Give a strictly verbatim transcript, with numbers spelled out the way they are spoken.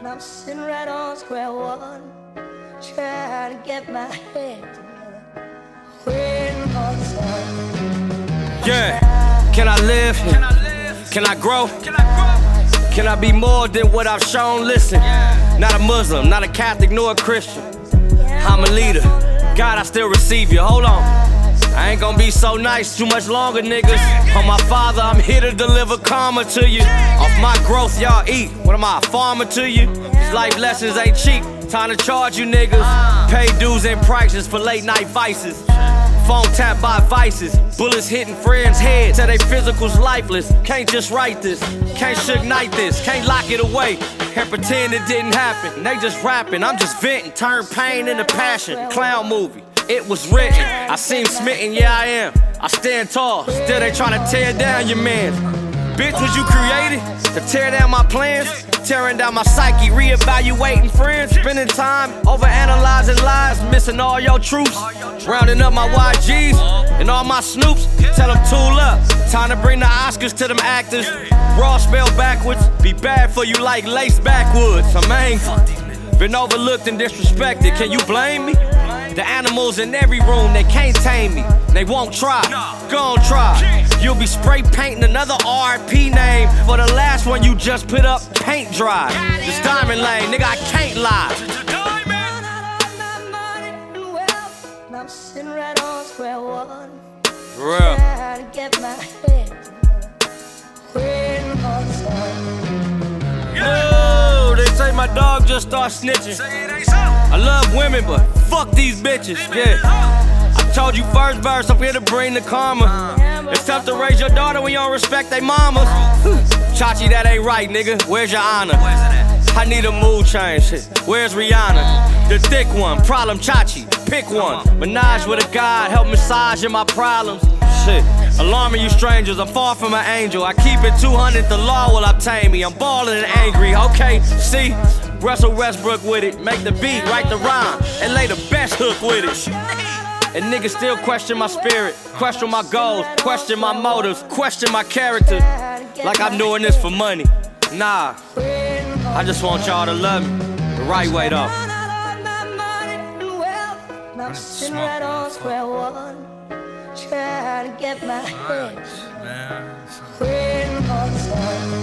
And I'm sitting right on square one, trying to get my head together, waiting for the sun. Yeah, can I live? Can I live? Can I grow? Can I grow? Can I be more than what I've shown? Listen, not a Muslim, not a Catholic, nor a Christian. I'm a leader. God, I still receive you. Hold on. I ain't gonna be so nice too much longer, niggas. On my father, I'm here to deliver karma to you. Off my growth, y'all eat. What am I, a farmer to you? These life lessons ain't cheap. Time to charge you niggas. Pay dues and prices for late night vices. Phone tapped by vices. Bullets hitting friends' heads. Tell they physical's lifeless. Can't just write this. Can't sugar night this. Can't lock it away and pretend it didn't happen. They just rapping. I'm just venting. Turn pain into passion. Clown movie. It was written. I seem smitten, yeah I am. I stand tall, still they tryna tear down your man. Bitch, was you created to tear down my plans? Tearing down my psyche, reevaluating friends. Spending time overanalyzing lies, missing all your truths. Rounding up my Y Gs and all my snoops. Tell them tool up, time to bring the Oscars to them actors. Raw spelled backwards, be bad for you like lace backwoods. I'm angry, been overlooked and disrespected, can you blame me? The animals in every room, they can't tame me. They won't try, gon' try. You'll be spray painting another R I P name for the last one you just put up paint dry. This Diamond Lane, nigga, I can't lie. And I'm sitting right on square one, For real. trying to get my head together, waiting for the sun. Oh, they say my dog just start snitching. I love women, but fuck these bitches, yeah. I told you first verse, I'm here to bring the karma. It's tough to raise your daughter when you don't respect they mamas. Chachi, that ain't right, nigga. Where's your honor? I need a mood change, shit. Where's Rihanna? The thick one, problem Chachi, pick one. Menage with a god, help massage in my problems. Shit, alarming you strangers, I'm far from an angel. I keep it two hundred, the law will obtain me. I'm ballin' and angry, okay, see? Russell Westbrook with it, make the beat, write the rhyme, and lay the best hook with it. And niggas still question my spirit, question my goals, question my motives, question my character. Like I'm doing this for money. Nah, I just want y'all to love me the right way though. I'm sitting right on square one, trying to get my head together, waiting for the sun.